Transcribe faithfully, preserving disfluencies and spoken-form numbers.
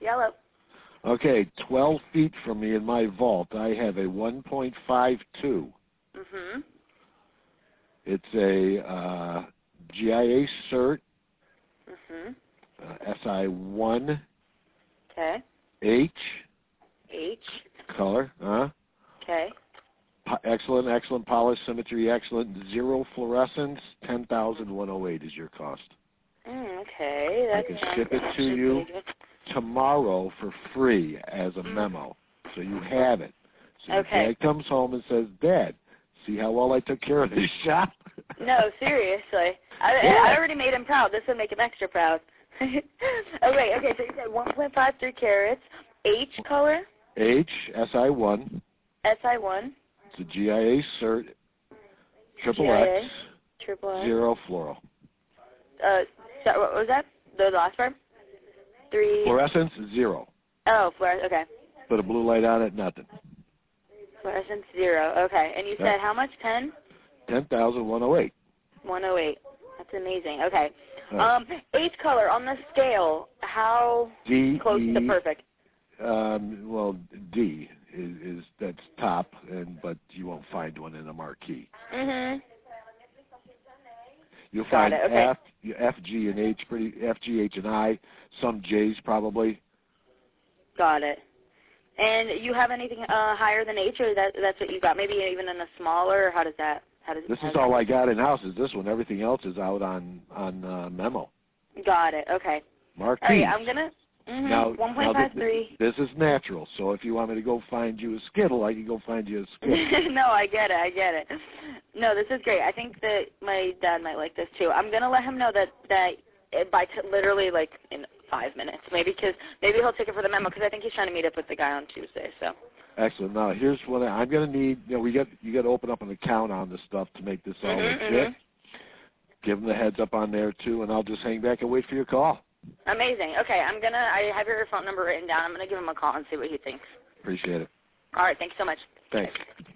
Yellow. Okay, twelve feet from me in my vault, I have a one point five two. Mm-hmm. It's a uh, G I A cert, Mm-hmm. uh, S I one, Okay. H, H. color, huh? Okay. Po- excellent, excellent polish, symmetry, excellent, zero fluorescence, ten thousand one hundred eight is your cost. Mm, okay. I That can sounds ship it to actually you pretty good. tomorrow for free as a Mm. memo, so you have it. So Okay. your dad comes home and says, Dad, see how well I took care of this shop? No, seriously. I, Yeah. I already made him proud. This would make him extra proud. okay, okay, so you said one point five three carats, H color, H, S I one, S I one, it's a G I A cert, triple G I A, X, triple X. zero floral. Uh, so what was that? The last part? Three. Fluorescence, zero. Oh, fluorescence, okay. Put a blue light on it, nothing. Fluorescence, zero, okay. And you Yeah. said how much? ten? ten thousand one hundred eight. one oh eight. That's amazing. Okay. Right. Um, H color on the scale, how D, close E, to perfect? Um, well, D is, is that's top, and but you won't find one in a marquee. Mhm. You'll Got find it, okay. F, F, G, and H pretty. F, G, H, and I. Some J's probably. Got it. And you have anything uh, higher than H, or that that's what you got? Maybe even in a smaller. Or how does that? How does This how is does all that I got in house. Is this one? Everything else is out on on uh, memo. Got it. Okay. Marquees. All right. I'm gonna. Mhm. Now, One now point five th- three. this is natural. So if you want me to go find you a Skittle, I can go find you a Skittle. No, I get it. I get it. No, this is great. I think that my dad might like this too. I'm gonna let him know that that it, by t- literally like in five minutes, maybe, because maybe he'll take it for the memo, because I think he's trying to meet up with the guy on Tuesday. So. Excellent. Now here's what I, I'm going to need. You know, we got you got to open up an account on this stuff to make this all Mhm. legit. Mhm. Give them the heads up on there too, and I'll just hang back and wait for your call. Amazing. Okay, I'm gonna. I have your phone number written down. I'm gonna give him a call and see what he thinks. Appreciate it. All right. Thanks so much. Thanks.